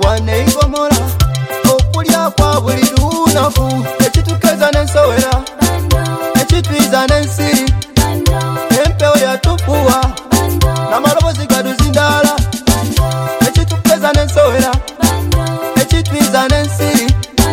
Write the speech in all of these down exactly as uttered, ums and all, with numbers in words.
wane igomora okulya kwa buli lunaku ekitukeza n'ensowera ekitwiza n'ensiri empewo yatufuwa n'amalobozi gaduzindaala ekitukeza n'ensowera ekitwiza n'ensiri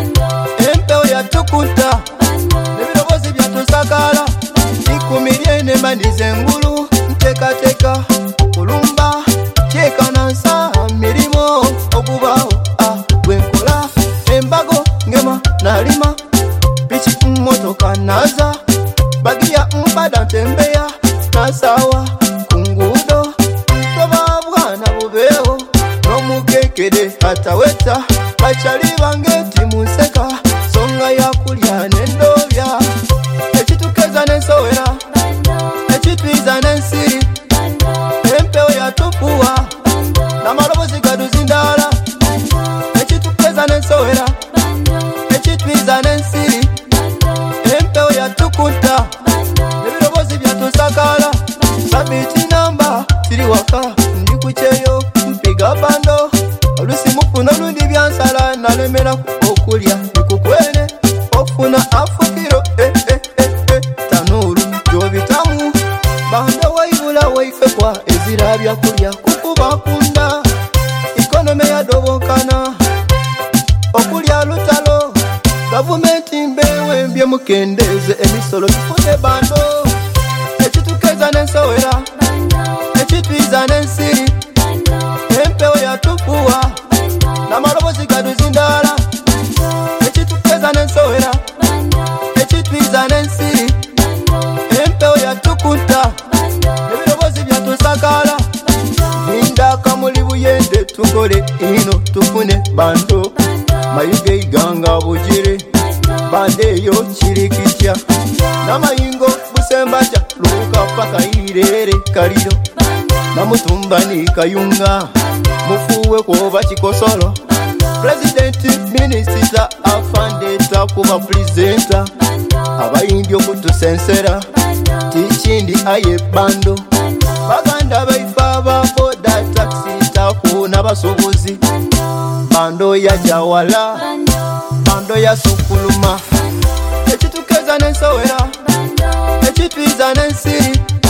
empewo yatukuta n'ebirobozi byatusakala ikumirye n'emaniza engulu nteekateeka kulumba kyekanansa mirimo okubaawo gwenkola embago ngema nalima piki mmotoka naza bagiya mpada ntembeya nasawa ku nguudo toba bwana bubeewo n'omukekere ataweta bakyali bange timunseka songa yakulya n'endobya ekitukeza n'ensowera ekitwiza n'ensiri empewo yatufuwa n'amalobozi gaduzindaala ekitukeza n'ensowera ekitwiza n'ensiri empewo yatukuta n'ebirobozi byatusakala sabiti namba siri waka ndi kukyeyo mpiga bando olusi mufuna olundi byansala nalemera okulya nikukwene ofuna afukiro eh, eh, eh, eh. Tanuru gyobitamu bando waibula waifekwa ezira byakulya kukuba kunda ikonome yadobonkana okulya lutalo gavumenti mbewe mbye mukendeze emisolo tufune bando ekitukeza n'ensowera ekitwiza n'ensiri empewo yatufuwa n'amalobozi gaduzindaala ekitukeza n'ensowera ekitwiza n'ensiri empewo yatukuta n'ebirobozi byatusakala linda kamuli buyende tukole ino tufune bando mayuge iganga bugire bandeyo kirikitya n'amayingo busembaja luka paka irere kaliro namutumbani kayunga mufuwe kuba kikosolo president minister afandeta kuba presenter abayindi okutusensera tikindi aye bando baganda baifa baboda taxi taku n'abasubuzi bando ya jawala bando ya sukuluma ekitukeza n'ensowera ekitwiza n'ensiri